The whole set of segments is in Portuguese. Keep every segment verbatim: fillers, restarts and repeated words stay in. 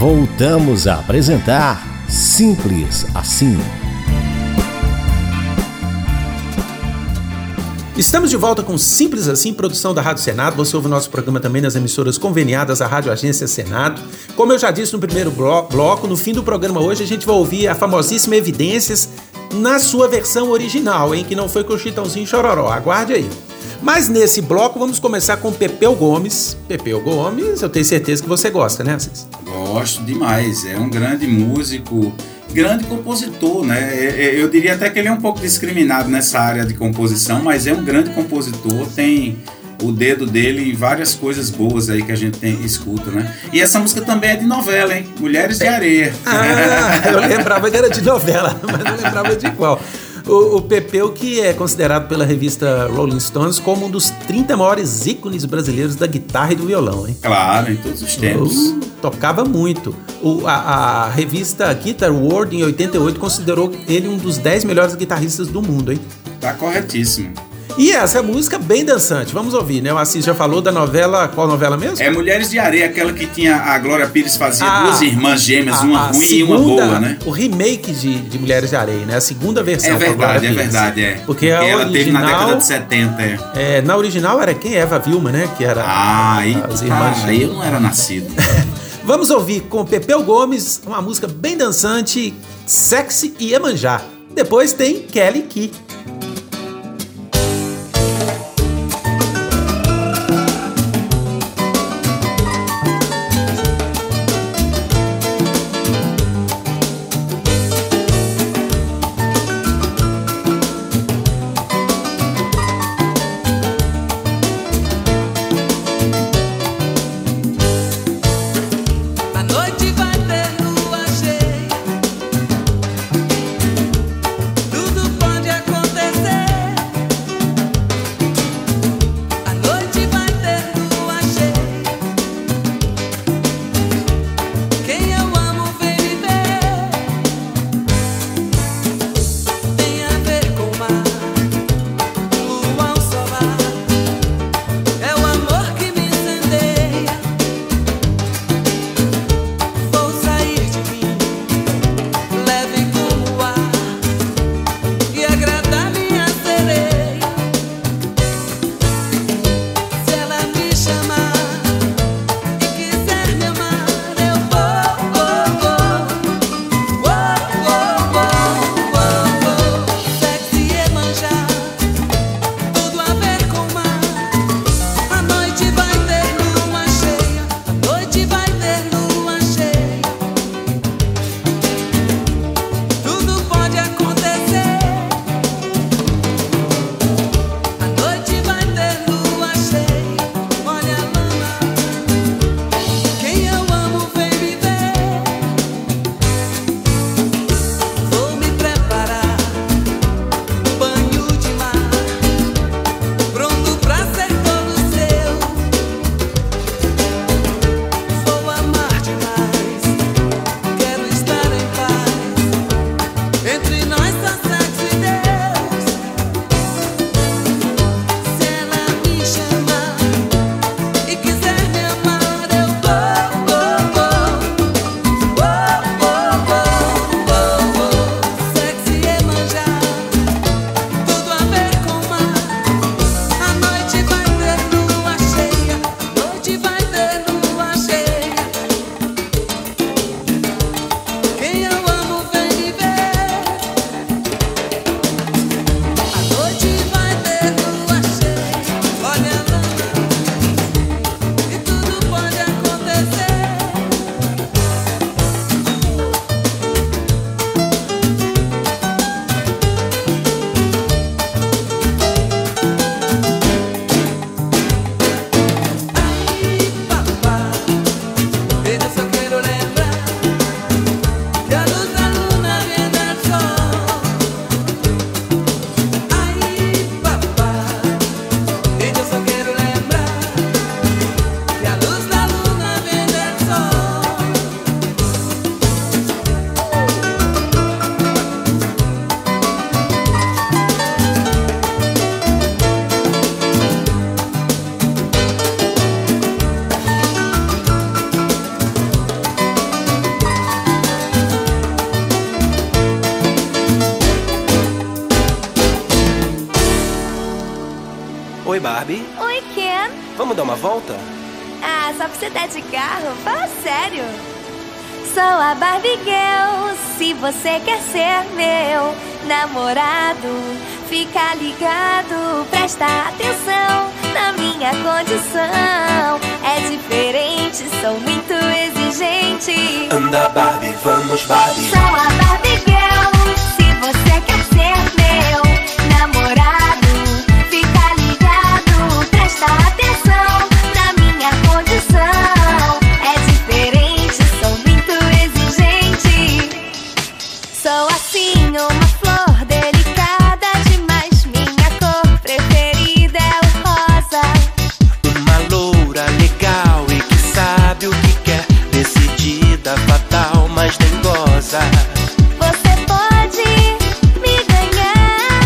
Voltamos a apresentar Simples Assim. Estamos de volta com Simples Assim, produção da Rádio Senado. Você ouve o nosso programa também nas emissoras conveniadas à Rádio Agência Senado. Como eu já disse no primeiro bloco, no fim do programa hoje a gente vai ouvir a famosíssima Evidências na sua versão original, hein? Que não foi com o Chitãozinho Chororó. Aguarde aí. Mas nesse bloco vamos começar com Pepeu Gomes. Pepeu Gomes, eu tenho certeza que você gosta, né, Assis? Gosto demais. É um grande músico, grande compositor, né? Eu diria até que ele é um pouco discriminado nessa área de composição, mas é um grande compositor, tem o dedo dele em várias coisas boas aí que a gente tem, escuta, né? E essa música também é de novela, hein? Mulheres de Areia. Ah, eu lembrava que era de novela, mas não lembrava de qual. O, o Pepeu, que é considerado pela revista Rolling Stones como um dos trinta maiores ícones brasileiros da guitarra e do violão, hein? Claro, em todos os tempos. Uh, tocava muito. O, a, a revista Guitar World, em oitenta e oito, considerou ele um dos dez melhores guitarristas do mundo, hein? Tá corretíssimo. E essa música bem dançante, vamos ouvir, né? O Assis já falou da novela, qual novela mesmo? É Mulheres de Areia, aquela que tinha a Glória Pires fazia ah, duas irmãs gêmeas, a, uma a ruim segunda, e uma boa, né? O remake de, de Mulheres de Areia, né? A segunda versão. É verdade, é verdade, é. Porque, Porque a ela original, teve na década de setenta, é. é. Na original era quem? Eva Vilma, né? Que era ah, aí, as irmãs tá, aí eu não era nascido. Vamos ouvir com Pepeu Gomes uma música bem dançante, Sexy e Iemanjá. Depois tem Kelly Key. Tudo pode acontecer. Barbie. Oi, Ken. Vamos dar uma volta? Ah, só pra você dar de carro? Fala sério. Sou a Barbie Girl, se você quer ser meu namorado, fica ligado, presta atenção na minha condição. É diferente, sou muito exigente. Anda Barbie, vamos Barbie. Sou a Barbie Girl, se você quer ser meu namorado, fica ligado, presta atenção na minha condição. É diferente, sou muito exigente. Sou assim, uma flor delicada demais. Minha cor preferida é o rosa. Uma loura legal e que sabe o que quer. Decidida, fatal, mas nem goza. Você pode me ganhar,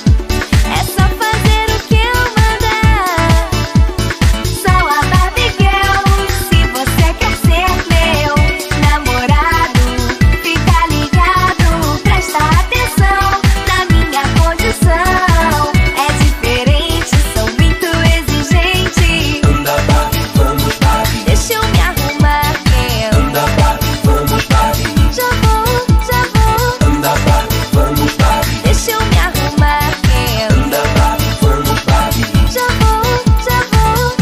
é só fazer o que eu mandar. Sou a Barbie Girl, se você quer ser meu namorado, fica ligado, presta atenção na minha condição. É diferente, sou muito exigente. Anda Barbie, vamos Barbie. Deixa eu me arrumar, Ken. Anda Barbie, vamos Barbie. Já vou, já vou. Anda Barbie, vamos Barbie. Deixa eu me arrumar, Ken. Anda Barbie, vamos Barbie. Já vou, já vou.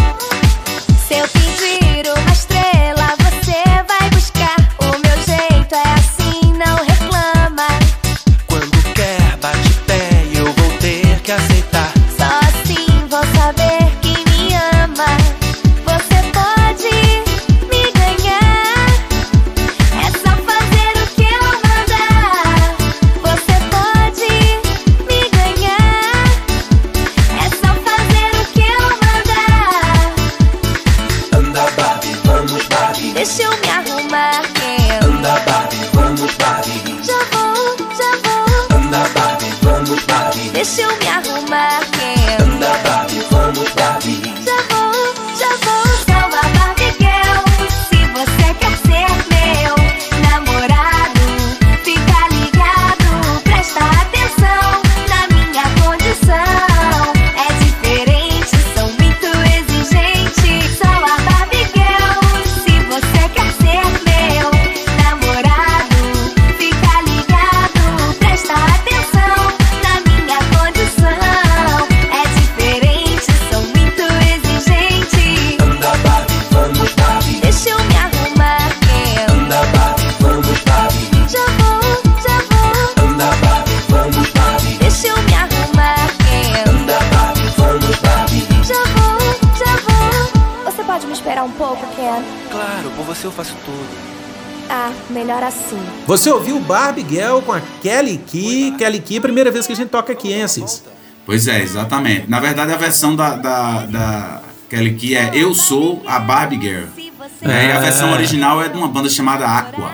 Se eu pedir uma estrela, você vai buscar. O meu jeito é assim, não reclama. Quando quer, bate pé e eu vou ter que aceitar. Só assim vou saber que me ama. Você pode me ganhar, é só fazer o que eu mandar. Você pode me ganhar, é só fazer o que eu mandar. Anda Barbie, vamos Barbie. Deixa eu me arrumar, Ken. Anda Barbie, vamos Barbie. Já vou, já vou. Anda Barbie, vamos Barbie. Deixa eu me arrumar, Ken. Anda Barbie, vamos Barbie. Já vou, já vou. Sou a Barbie Girl, se você quer ser meu namorado, fica ligado, presta atenção na minha condição. É diferente, sou muito exigente. Sou a Barbie Girl, se você quer ser meu namorado, fica ligado, presta atenção na minha condição. É diferente, sou muito exigente. Anda Barbie, vamos Barbie. Deixa eu me arrumar, Ken. Anda Barbie, vamos Barbie. Já vou, já vou. Anda Barbie, vamos Barbie. Deixa eu me arrumar, Ken. Anda Barbie, vamos Barbie. Já vou, já vou. Você pode me esperar um pouco, Ken? Claro, por você eu faço tudo. Ah, melhor assim. Você ouviu Barbie Girl com a Kelly Key. Kelly Key, primeira vez que a gente toca aqui, hein, Assis? Pois é, exatamente. Na verdade, a versão da, da, da Kelly Key é Eu Sou a Barbie Girl. É, e a versão original é de uma banda chamada Aqua.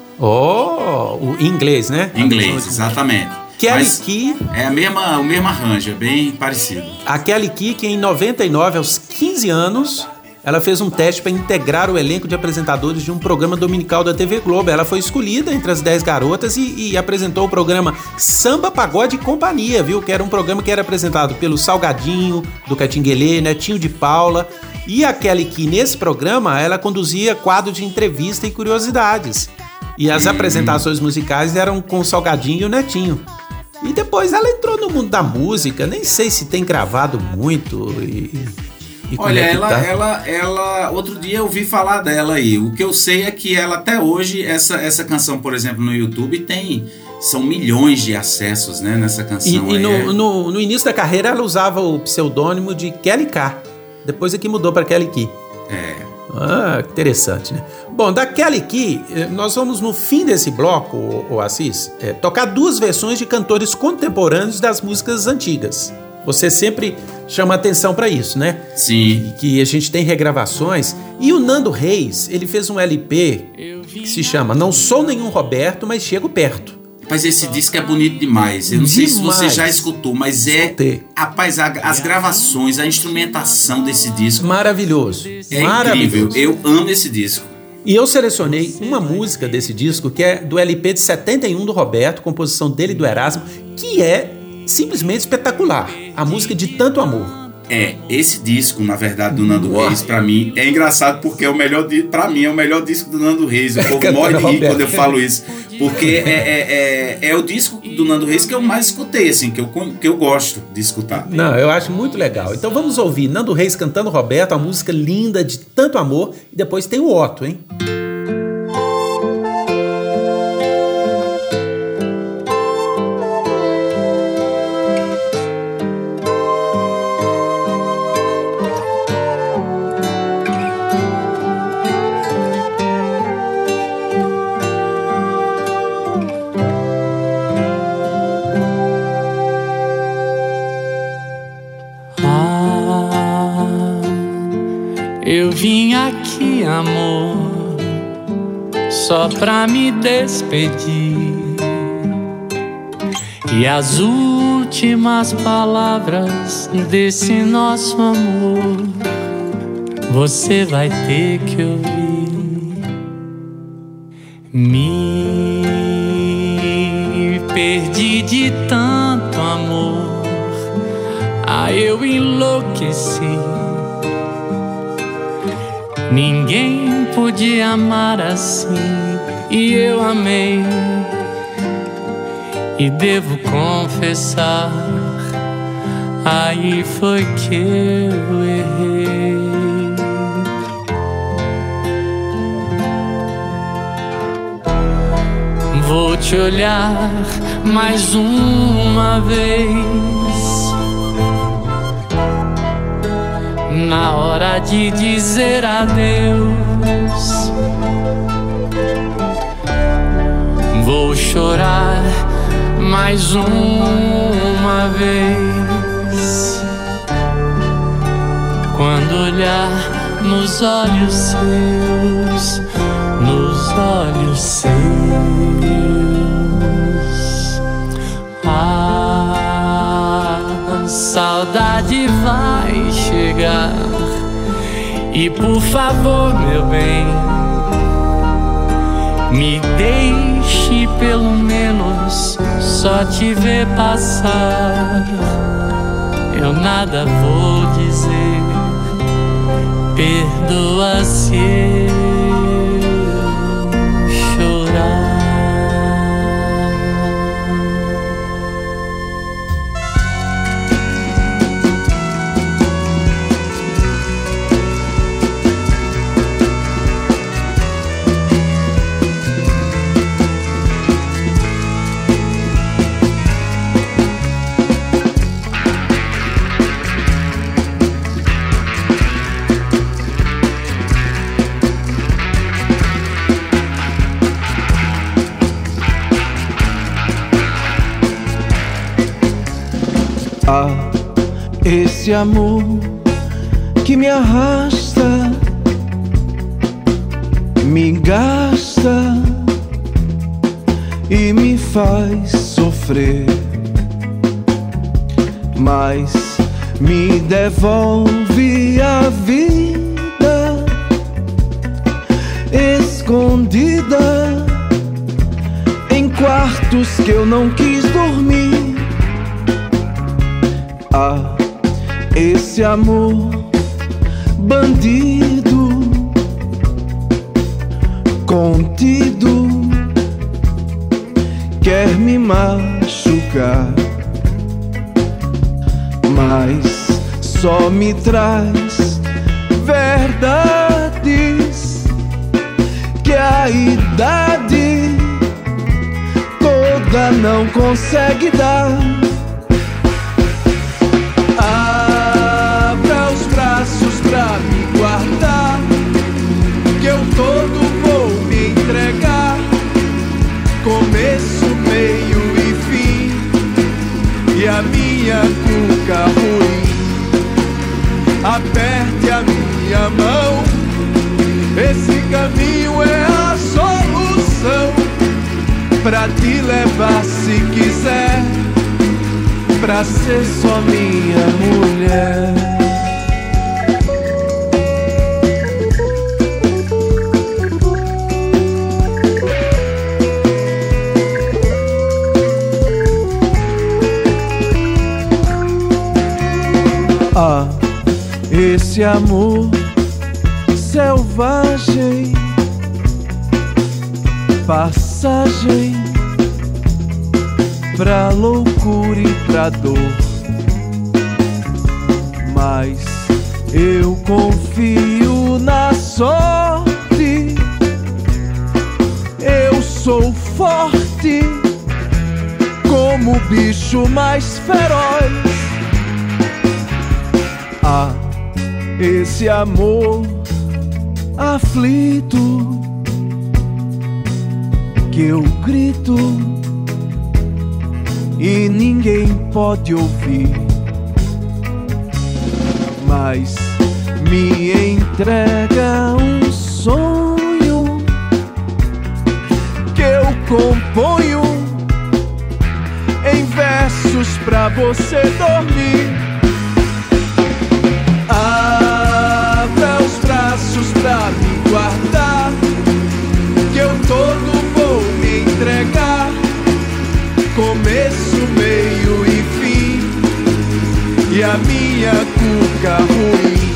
Oh, o em inglês, né? Em inglês, exatamente. Kelly Mas Key, é a mesma, o mesmo arranjo, é bem parecido. a Kelly Key, que em noventa e nove, aos quinze anos, ela fez um teste para integrar o elenco de apresentadores de um programa dominical da T V Globo. Ela foi escolhida entre as dez garotas e, e apresentou o programa Samba, Pagode e Companhia, viu? Que era um programa que era apresentado pelo Salgadinho, do Catinguelê, Netinho de Paula. E a Kelly Key, nesse programa, ela conduzia quadro de entrevista e curiosidades. E as apresentações musicais eram com o Salgadinho e o Netinho. E depois ela entrou no mundo da música, nem sei se tem gravado muito e... e como Olha, é que ela, tá. ela, ela, outro dia eu ouvi falar dela aí. O que eu sei é que ela até hoje, essa, essa canção, por exemplo, no YouTube tem, são milhões de acessos, né, nessa canção. E, e aí. no, no, no início da carreira ela usava o pseudônimo de Kelly K. Depois é que mudou para Kelly Key. É. Ah, que interessante, né? Bom, da Kelly Key, nós vamos no fim desse bloco, o Assis, é, tocar duas versões de cantores contemporâneos das músicas antigas. Você sempre chama atenção para isso, né? Sim. Que, que a gente tem regravações. E o Nando Reis, ele fez um L P que se chama Não Sou Nenhum Roberto, mas Chego Perto. Rapaz, esse disco é bonito demais. Eu não sei se você já escutou, mas é... Escutei. Rapaz, a- as gravações, a instrumentação desse disco Maravilhoso. é Maravilhoso. incrível. Eu amo esse disco. E eu selecionei uma música desse disco que é do L P de setenta e um do Roberto, composição dele e do Erasmo, que é simplesmente espetacular. A música De Tanto Amor. É, esse disco, na verdade, do Nando Uau. Reis, pra mim, é engraçado porque é o melhor, pra mim, é o melhor disco do Nando Reis. O povo morre de rir quando eu falo isso. Porque é, é, é, é o disco do Nando Reis que eu mais escutei, assim, que eu, que eu gosto de escutar. Não, eu acho muito legal. Então vamos ouvir Nando Reis cantando Roberto, a música linda de tanto amor. E depois tem o Otto, hein? Eu vim aqui, amor, só pra me despedir. E as últimas palavras desse nosso amor você vai ter que ouvir. Me perdi de tanto amor, ah, eu enlouqueci. Ninguém podia amar assim, e eu amei. E devo confessar, aí foi que eu errei. Vou te olhar mais uma vez, na hora de dizer adeus. Vou chorar mais uma vez, quando olhar nos olhos seus, nos olhos seus. A saudade vai chegar, e por favor, meu bem, me deixe pelo menos só te ver passar. Eu nada vou dizer, perdoa se eu chorar. Ah, esse amor que me arrasta, me gasta e me faz sofrer, mas me devolve a vida escondida em quartos que eu não quis dormir. Ah, esse amor bandido, contido, quer me machucar, mas só me traz verdades que a idade toda não consegue dar. Abra os braços pra me guardar, que eu todo vou me entregar, começo, meio e fim, e a minha cuca ruim. Aperte a minha mão, esse caminho é a solução pra te levar se quiser, pra ser só minha mulher. Ah, esse amor selvagem, passagem pra loucura e pra dor. Mas eu confio na sorte, eu sou forte como o bicho mais feroz. Ah, esse amor aflito que eu grito e ninguém pode ouvir, mas me entrega um sonho que eu componho em versos pra você dormir. Abra os braços pra me guardar, que eu todo vou me entregar, começo, meio e fim, e a minha cuca ruim.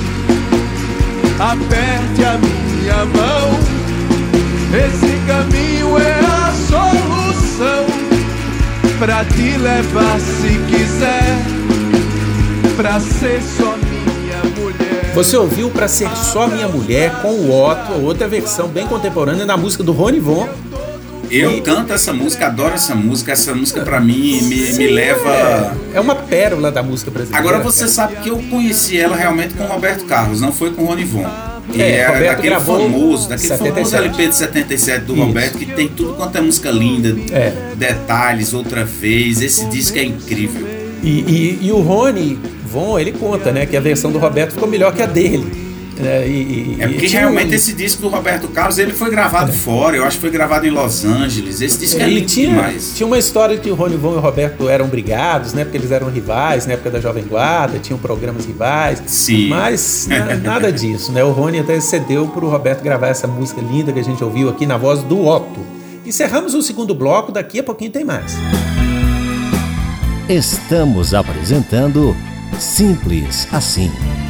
Aperte a minha mão, esse caminho é a solução pra te levar se quiser, pra ser só minha mulher. Você ouviu Pra Ser Só Minha Mulher com o Otto, outra versão bem contemporânea da música do Rony Von. Eu e... canto essa música, adoro essa música. Essa música pra mim me, Sim, me leva... É, é uma pérola da música brasileira. Agora você sabe que eu conheci ela realmente com o Roberto Carlos, não foi com o Rony Von. E É, é Roberto daquele gravou famoso, daquele setenta e sete. famoso L P de setenta e sete do Isso. Roberto, que tem tudo quanto é música linda, É. detalhes, outra vez. Esse disco é incrível. E, e, e o Rony Von, ele conta, né, que a versão do Roberto ficou melhor que a dele. É, e, É porque e tinha realmente um- esse disco do Roberto Carlos, ele foi gravado fora, eu acho que foi gravado em Los Angeles. Esse disco é Ele lindo tinha, demais. tinha uma história que o Rony Von e o Roberto eram brigados, né? Porque eles eram rivais na época da Jovem Guarda, tinham programas rivais. Sim. Mas na- nada disso, né? O Rony até cedeu pro Roberto gravar essa música linda que a gente ouviu aqui na voz do Otto. Encerramos o segundo bloco, daqui a pouquinho tem mais. Estamos apresentando Simples Assim.